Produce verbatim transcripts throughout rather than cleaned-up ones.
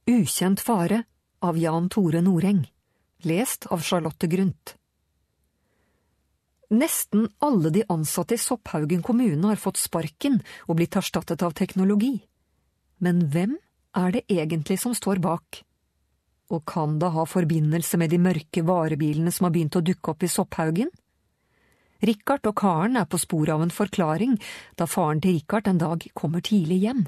Ukjent fare av Jan Tore Noreng, lest av Charlotte Grundt. Nesten alle de ansatte i Sopphaugen kommune har fått sparken og blitt erstattet av teknologi. Men hvem er det egentlig som står bak? Og kan det ha forbindelse med de mørke varebilene som har begynt å dukke opp i Sopphaugen? Richard og Karen er på sporet av en forklaring, da faren til Richard en dag kommer tidlig hjem.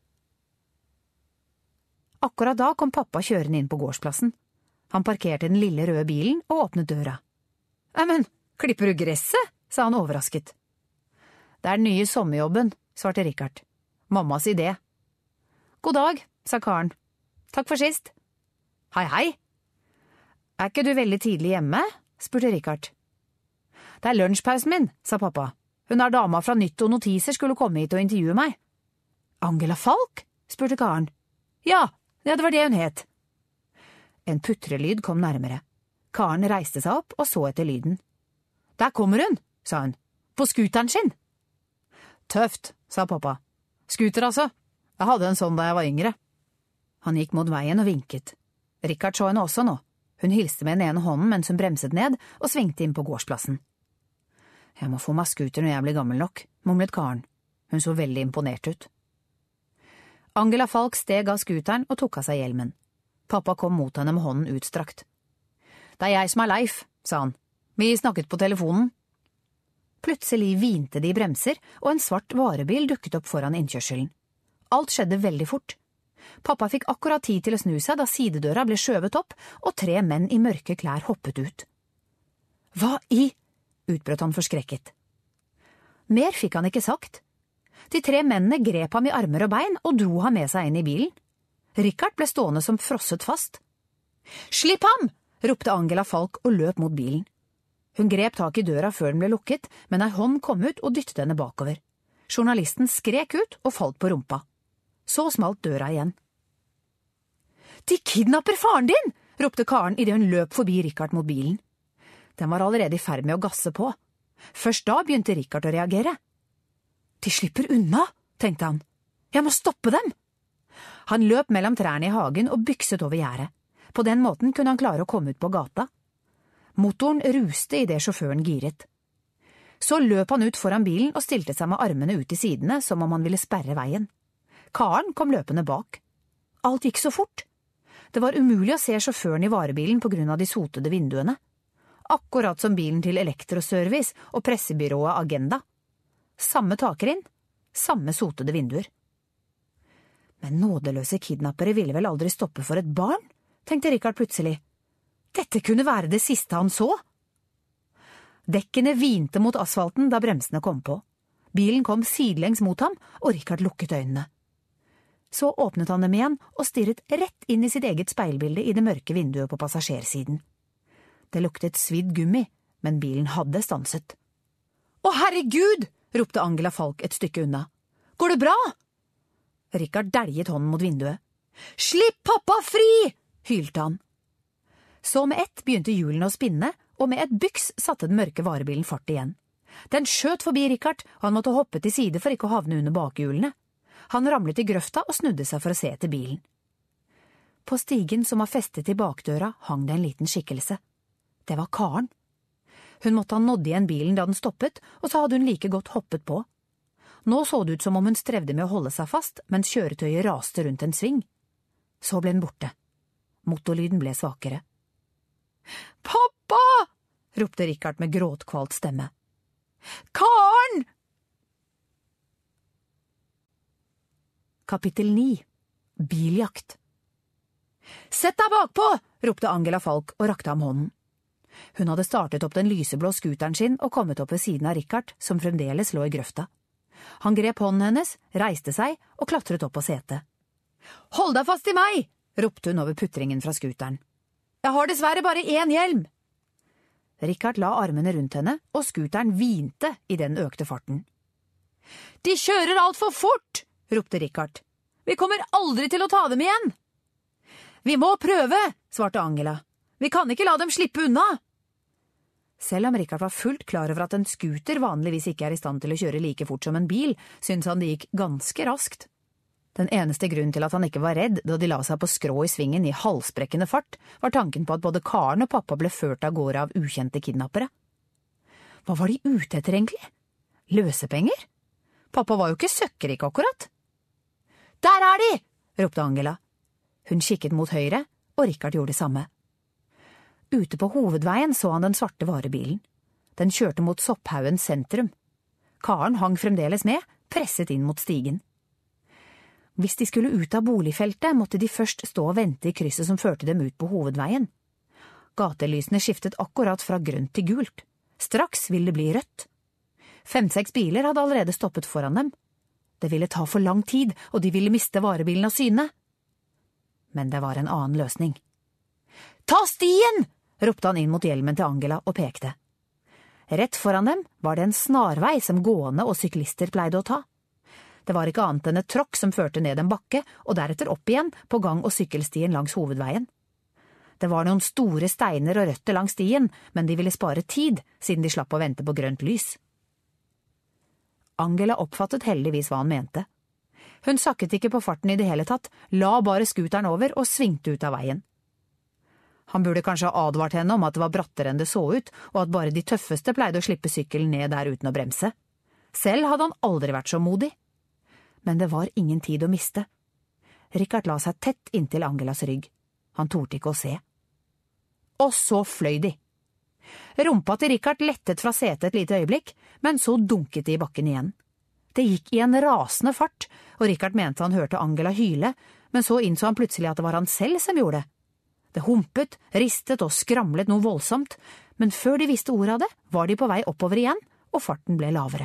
Akkurat da kom pappa kjørende inn på gårdsplassen. Han parkerte den lille røde bilen og åpnet døra. «Eimen, klipper du gresset?» sa han overrasket. «Det er den nye sommerjobben», svarte Richard. «Mammas idé». «God dag», sa Karen. «Takk for sist». «Hei, hei». «Er ikke du veldig tidlig hjemme?» spurte Richard. «Det er lunsjpausen min», sa pappa. «Hun er dama fra Nytt og Notiser skulle komme hit og intervjue meg». «Angela Falk?» spurte Karen. «Ja, ja, det var det hun het». En putrelyd kom nærmere. Karen reiste seg opp og så etter lyden. «Der kommer hun», sa hun. «På skuteren sin». «Tøft», sa pappa. «Skuter altså. Jeg hadde en sånn da jeg var yngre». Han gikk mot veien og vinket. Richard så henne også nå. Hun hilste med den ene hånden mens hun bremset ned og svingte inn på gårdsplassen. «Jeg må få meg skuter når jeg blir gammel nok», mumlet Karen. Hun så veldig imponert ut. Angela Falk steg av skuteren og tok av seg hjelmen. Pappa kom mot henne med hånden utstrakt. «Det er jeg som er Leif», sa han. «Vi snakket på telefonen». Plutselig vinte de i bremser, og en svart varebil dukket opp foran innkjørselen. Alt skjedde veldig fort. Pappa fikk akkurat tid til å snu seg da sidedøra ble skjøvet opp, og tre menn i mørke klær hoppet ut. «Hva i?» utbrøt han forskrekket. Mer fikk han ikke sagt. De tre mennene grep ham i armer og bein og dro ham med seg inn i bilen. Richard ble stående som frosset fast. «Slipp ham!» ropte Angela Falk og løp mot bilen. Hun grep tak i døra før den ble lukket, men ei hånd kom ut og dyttet henne bakover. Journalisten skrek ut og falt på rumpa. Så smalt døra igjen. «De kidnapper faren din!» ropte Karen idet hun løp forbi Richard mot bilen. Den var allerede i ferd med å gasse på. Først da begynte Richard å reagere. «De slipper unna», tenkte han. «Jeg må stoppe dem!» Han løp mellom trærne i hagen og bykset over gjerdet. På den måten kunne han klare å komme ut på gata. Motoren ruste idet sjåføren giret. Så løp han ut foran bilen og stilte seg med armene ut i sidene som om han ville sperre veien. Karen kom løpende bak. Alt gikk så fort. Det var umulig å se sjåføren i varebilen på grunn av de sotede vinduene. Akkurat som bilen til Elektroservice og pressebyrået Agenda. Samme takrinn, samme sotede vinduer. Men nådeløse kidnappere ville vel aldri stoppe for et barn, tenkte Richard plutselig. Dette kunne være det siste han så. Dekkene vinte mot asfalten da bremsene kom på. Bilen kom sidelengs mot ham, og Richard lukket øynene. Så åpnet han dem igjen og stirret rett inn i sitt eget speilbilde i det mørke vinduet på passasjersiden. Det luktet svidd gummi, men bilen hadde stanset. «Å, herregud!» ropte Angela Falk et stykke unna. «Går det bra?» Richard dæljet hånden mot vinduet. «Slipp pappa fri!» hylte han. Så med ett begynte hjulene å spinne, og med et byks satte den mørke varebilen fart igjen. Den skjøt forbi Richard, og han måtte hoppe til side for ikke å havne under bakhjulene. Han ramlet i grøfta og snudde seg for å se etter bilen. På stigen som var festet i bakdøra hang det en liten skikkelse. Det var Karen. Hun måtte ha nådd igjen bilen da den stoppet, og så hadde hun like godt hoppet på. Nå så det ut som om hun strevde med å holde seg fast, mens kjøretøyet raste rundt en sving. Så ble den borte. Motorlyden ble svakere. «Pappa!» ropte Richard med gråtkvalt stemme. «Karen!» Kapittel ni. Biljakt. «Sett deg bakpå!» ropte Angela Falk og rakte ham hånden. Hun hadde startet opp den lyseblå skuteren sin og kommet opp ved siden av Richard, som fremdeles lå i grøfta. Han grep hånden hennes, reiste seg og klatret opp på setet. «Hold deg fast i meg!» ropte hun over putringen fra skuteren. «Jeg har dessverre bare én hjelm!» Richard la armene rundt henne, og skuteren vinte i den økte farten. «De kjører alt for fort!» ropte Richard. «Vi kommer aldri til å ta dem igjen!» «Vi må prøve!» svarte Angela. «Vi kan ikke la dem slippe unna!» Selv om Richard var fullt klar over at en skuter vanligvis ikke er i stand til å kjøre like fort som en bil, syntes han det gikk ganske raskt. Den eneste grunnen til at han ikke var redd da de la seg på skrå i svingen i halsbrekkende fart, var tanken på at både Karen og pappa ble ført av gårde av ukjente kidnappere. Hva var de ute etter egentlig? Løsepenger? Pappa var jo ikke søkkerik akkurat. Der er de! Ropte Angela. Hun kikket mot høyre, og Richard gjorde det samme. Ute på hovedveien så han den svarte varebilen. Den kjørte mot Sopphaugens sentrum. Karen hang fremdeles med, presset inn mot stigen. Hvis de skulle ut av boligfeltet, måtte de først stå og vente i krysset som førte dem ut på hovedveien. Gatelysene skiftet akkurat fra grønt til gult. Straks ville det bli rødt. Fem-seks biler hadde allerede stoppet foran dem. Det ville ta for lang tid, og de ville miste varebilen av syne. Men det var en annen løsning. «Ta stien!» ropte han inn mot hjelmen til Angela og pekte. Rett foran dem var det en snarvei som gående og syklister pleide å ta. Det var ikke annet enn et tråkk som førte ned en bakke, og deretter opp igjen på gang- og sykkelstien langs hovedveien. Det var noen store steiner og røtter langs stien, men de ville spare tid, siden de slapp å vente på grønt lys. Angela oppfattet heldigvis hva han mente. Hun sakket ikke på farten i det hele tatt, la bare skuteren over og svingte ut av veien. Han burde kanskje ha advart henne om at det var brattere enn det så ut, og at bare de tøffeste pleide å slippe sykkelen ned der uten å bremse. Selv hadde han aldri vært så modig. Men det var ingen tid å miste. Richard la seg tett inntil Angelas rygg. Han torde ikke å se. Og så fløy de. Rumpa til Richard lettet fra setet et lite øyeblikk, men så dunket de i bakken igjen. Det gikk i en rasende fart, og Richard mente han hørte Angela hyle, men så innså han plutselig at det var han selv som gjorde det. Det humpet, ristet og skramlet noe voldsomt, men før de visste ordet av det, var de på vei oppover igjen, og farten ble lavere.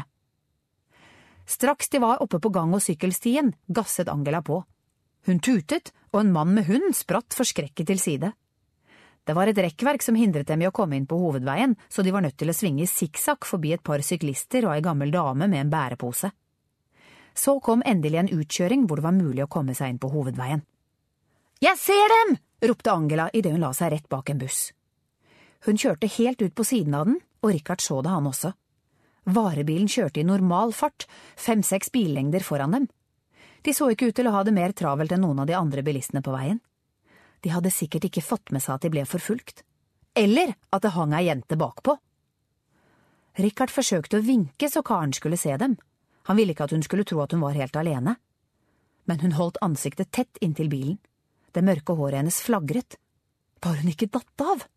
Straks de var oppe på gang- og sykkelstien, gasset Angela på. Hun tutet, og en mann med hund spratt forskrekket til side. Det var et rekkverk som hindret dem i å komme inn på hovedveien, så de var nødt til å svinge sikksakk forbi et par syklister og ei gammel dame med en bærepose. Så kom endelig en utkjøring hvor det var mulig å komme seg inn på hovedveien. «Jeg ser dem!» ropte Angela i det hun la seg rett bak en buss. Hun kjørte helt ut på siden av den, og Richard så det han også. Varebilen kjørte i normal fart, fem-seks billengder foran dem. De så ikke ut til å ha det mer travelt enn noen av de andre bilistene på veien. De hadde sikkert ikke fått med seg at de ble forfulgt. Eller at det hang ei jente bakpå. Richard forsøkte å vinke så Karen skulle se dem. Han ville ikke at hun skulle tro at hun var helt alene. Men hun holdt ansiktet tett inntil bilen. Det mørke håret hennes flagret. Var hun ikke datt av?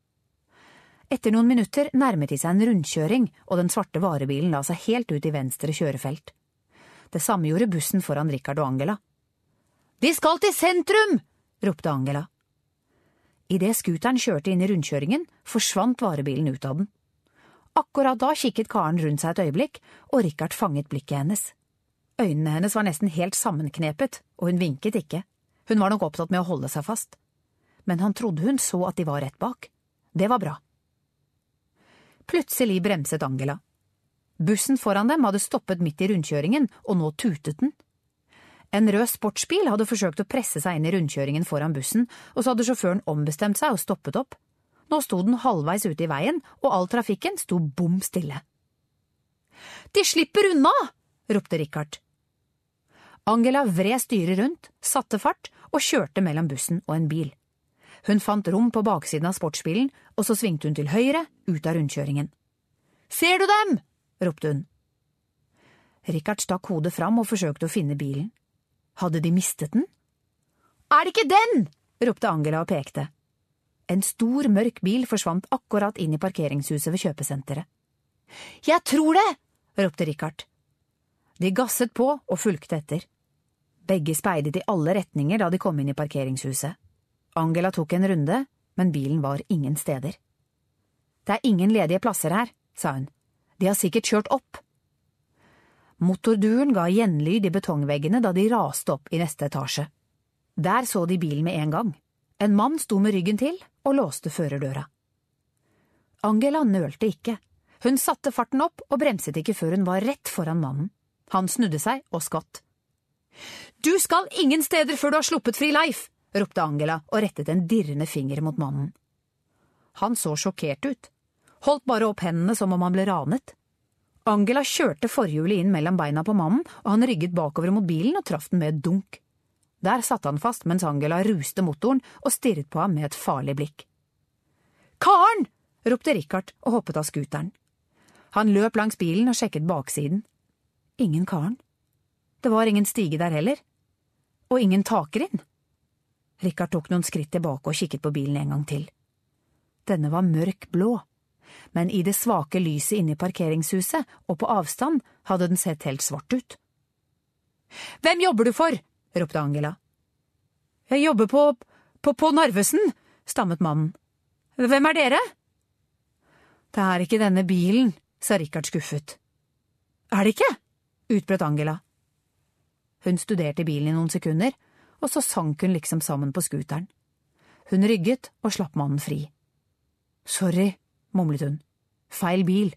Etter noen minutter nærmet de seg en rundkjøring, og den svarte varebilen la seg helt ut i venstre kjørefelt. Det samme gjorde bussen foran Richard og Angela. «De skal til sentrum!» ropte Angela. I det skuteren kjørte inn i rundkjøringen, forsvant varebilen ut av den. Akkurat da kikket Karen rundt seg et øyeblikk, og Richard fanget blikket hennes. Øynene hennes var nesten helt sammenknepet, og hun vinket ikke. Hun var nok opptatt med å holde seg fast. Men han trodde hun så at de var rett bak. Det var bra. Plutselig bremset Angela. Bussen foran dem hadde stoppet midt i rundkjøringen, og nå tutet den. En rød sportsbil hadde forsøkt å presse seg inn i rundkjøringen foran bussen, og så hadde sjåføren ombestemt seg og stoppet opp. Nå sto den halvveis ute i veien, og all trafikken sto bom stille. «De slipper unna!» ropte Richard. Angela vred styret rundt, satte fart og kjørte mellom bussen og en bil. Hun fant rom på baksiden av sportsbilen, og så svingte hun til høyre, ut av rundkjøringen. «Ser du dem?» ropte hun. Richard stakk hodet fram og forsøkte å finne bilen. Hadde de mistet den? «Er det ikke den?» ropte Angela og pekte. En stor, mørk bil forsvant akkurat inn i parkeringshuset ved kjøpesenteret. «Jeg tror det!» ropte Richard. De gasset på og fulgte etter. Begge speidet i alle retninger da de kom inn i parkeringshuset. Angela tok en runde, men bilen var ingen steder. «Det er ingen ledige plasser her», sa hun. «De har sikkert kjørt opp.» Motorduren ga gjenlyd i betongveggene da de raste opp i neste etasje. Der så de bilen med en gang. En mann sto med ryggen til og låste førerdøra. Angela nølte ikke. Hun satte farten opp og bremset ikke før hun var rett foran mannen. Han snudde seg og skvatt. «Du skal ingen steder før du har sluppet fri Leif!» ropte Angela og rettet en dirrende finger mot mannen. Han så sjokkert ut. Holdt bare opp hendene som om han ble ranet. Angela kjørte forhjulet inn mellom beina på mannen, og han rygget bakover mot bilen og traff den med et dunk. Der satt han fast mens Angela ruste motoren og stirret på ham med et farlig blikk. «Karen!» ropte Richard og hoppet av skuteren. Han løp langs bilen og sjekket baksiden. Ingen Karen. Det var ingen stige der heller. Og ingen takerinn. Richard tok noen skritt tilbake og kikket på bilen en gang til. Denne var mørk blå, men i det svake lyset inne i parkeringshuset og på avstand hadde den sett helt svart ut. «Hvem jobber du for?» ropte Angela. «Jeg jobber på, på, på Narvesen», stammet mannen. «Hvem er dere?» «Det er ikke denne bilen», sa Richard skuffet. «Er det ikke?» utbrøt Angela. Hun studerte bilen i noen sekunder, og så sank hun liksom sammen på skuteren. Hun rygget og slapp mannen fri. «Sorry», mumlet hun. «Feil bil».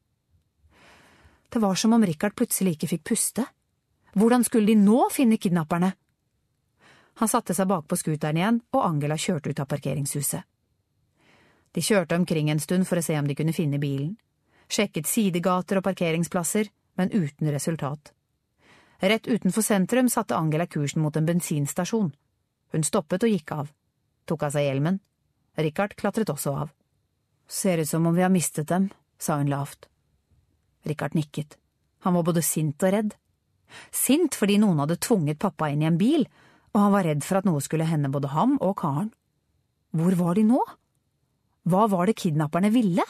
Det var som om Richard plutselig ikke fikk puste. Hvordan skulle de nå finne kidnapperne? Han satte seg bak på skuteren igjen, og Angela kjørte ut av parkeringshuset. De kjørte omkring en stund for å se om de kunne finne bilen. Sjekket sidegater og parkeringsplasser, men uten resultat. Rett utenfor sentrum satte Angela kursen mot en bensinstasjon. Hun stoppet og gikk av. Tok av seg hjelmen. Richard klatret også av. «Ser ut som om vi har mistet dem», sa hun lavt. Richard nikket. Han var både sint og redd. Sint fordi noen hadde tvunget pappa inn i en bil, og han var redd for at noe skulle hende både ham og Karen. Hvor var de nå? Hva var det kidnapperne ville?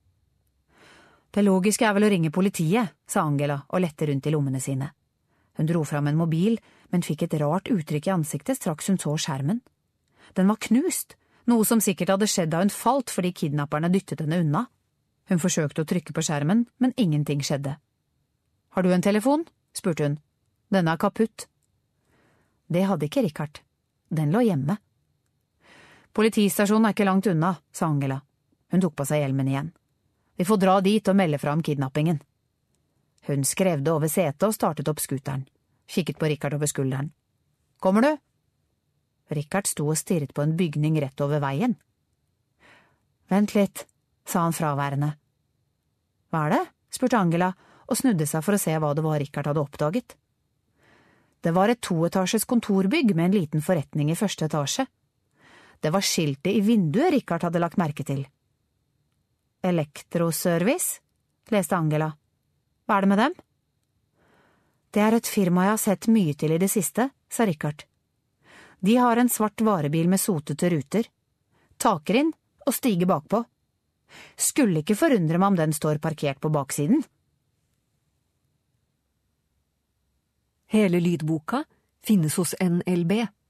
«Det logiske er vel å ringe politiet», sa Angela og lette rundt i lommene sine. Hun dro fram en mobil, men fikk et rart uttrykk i ansiktet straks hun så skjermen. Den var knust, noe som sikkert hadde skjedd da hun falt fordi kidnapperne dyttet henne unna. Hun forsøkte å trykke på skjermen, men ingenting skjedde. «Har du en telefon?» spurte hun. «Denne er kaputt». Det hadde ikke Richard. Den lå hjemme. «Politistasjonen er ikke langt unna», sa Angela. Hun tok på seg hjelmen igjen. «Vi får dra dit og melde fra om kidnappingen». Hun skrevde over setet og startet opp skuteren. Kikket på Richard over skulderen. «Kommer du?» Richard sto og stirret på en bygning rett over veien. «Vent litt», sa han fraværende. «Hva er det?» spurte Angela, og snudde seg for å se hva det var Richard hadde oppdaget. Det var et toetasjes kontorbygg med en liten forretning i første etasje. Det var skiltet i vinduet Richard hadde lagt merke til. «Elektroservice», leste Angela. «Hva er det med dem?» «Det er et firma jeg har sett mye til i det siste», sa Richard. «De har en svart varebil med sotete ruter. Takerinn og stige bakpå. Skulle ikke forundre meg om den står parkert på baksiden.» Hele lydboka finnes hos N L B.